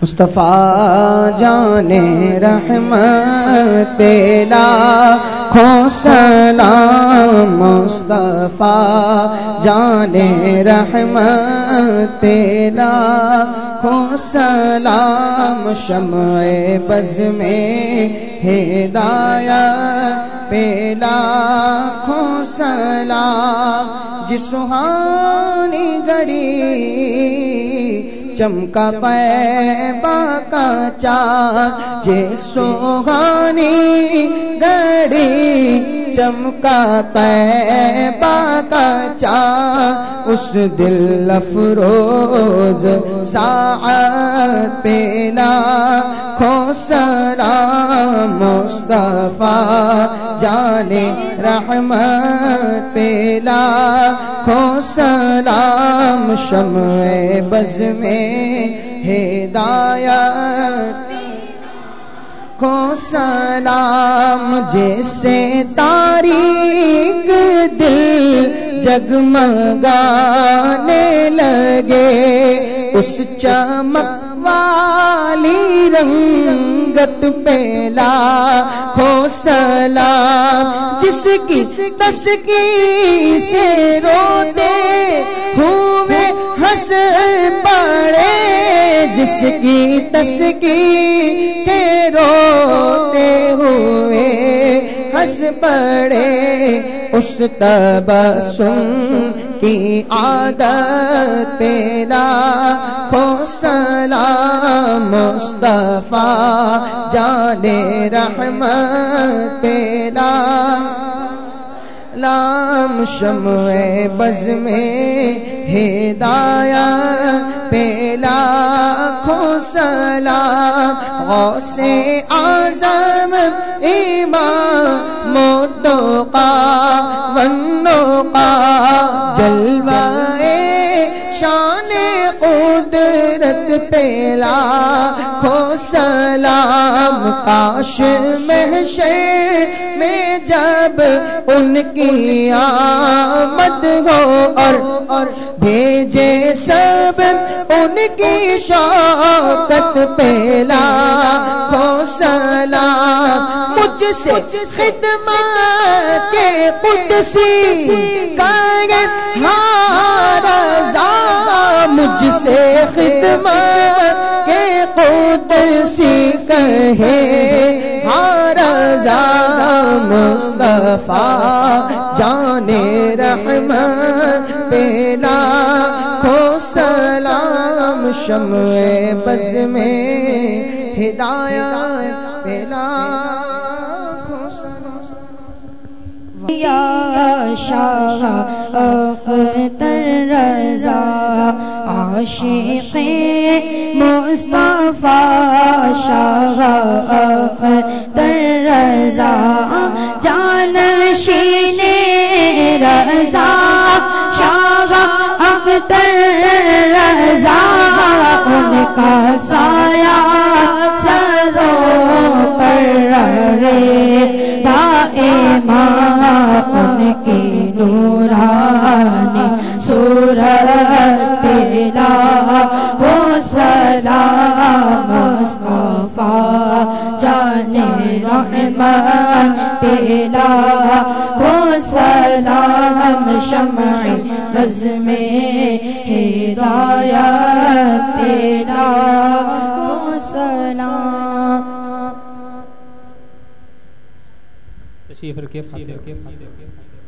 مصطفیٰ جان رحمت پہ لاکھوں سلام، مصطفیٰ جان رحمت پہ لاکھوں سلام، شمع بز میں ہدایت پہ لاکھوں سلام، جس سہانی گھڑی چمکا طیبہ کا چاند، جس سہانی گھڑی چمکا طیبہ کا چاند، اس دل افروز ساعت پہ لاکھوں سلام، مصطفیٰ جان رحمت پہ لاکھوں سلام، شمع بز میں ہدایت کو سلام، جیسے تاریک دل جگمگانے لگے، اس چمک والی رنگت پہ لاکھوں سلام، جس کی تسکی سے روتے ہوئے ہنس پڑے، جس کی تسکی سے روتے ہوئے ہنس پڑے، اس تبسم کی عادت پہ لاکھوں سلام، مصطفیٰ جان رحمت پہ لاکھوں شمع بز میں ہدایت پہ لاکھوں سلام، غوث اعظم امام التقیٰ والنقیٰ، جلوہ شان قدرت پہ لاکھوں سلام، کاش محشر میں جب ان کی آمد ہو اور بھیجے سب ان کی شوکت پہ لاکھوں سلام، مجھ سے خدمت کے قدسی کرے ہر رضا، مجھ سے خدمت کے قدسی کہے ہر رضا، مصطفیٰ جان رحمت پہ لاکھوں سلام، شمع بز میں ہدایت پہ لاکھوں سلام، یا شاہ اختر رضا عاشق مصطفیٰ، شاہ اختر رضا جانشین رضا، شاہ اختر رضا ان کا سایہ سروں پر رہے دائماں، ان کی نورانی صورت پہ لاکھوں سلام، مصطفیٰ جان رحمت پہ لاکھوں سلام، شمع بز میں ہدایت پہ لاکھوں سلام۔ تشریف رکھیے،